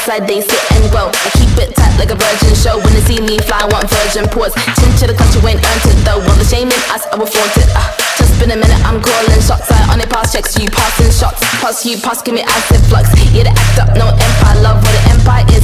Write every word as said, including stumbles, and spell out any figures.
side they sit and well. I keep it tight like a virgin show. When they see me fly, I want virgin ports. Chin to the country, ain't earned it though. While the shame in us, I will flaunt it. uh, Just been a minute, I'm calling shots. I on it past checks, you passing shots. Pass you, pass, give me acid flux. Yeah, the act up, no empire. Love what the empire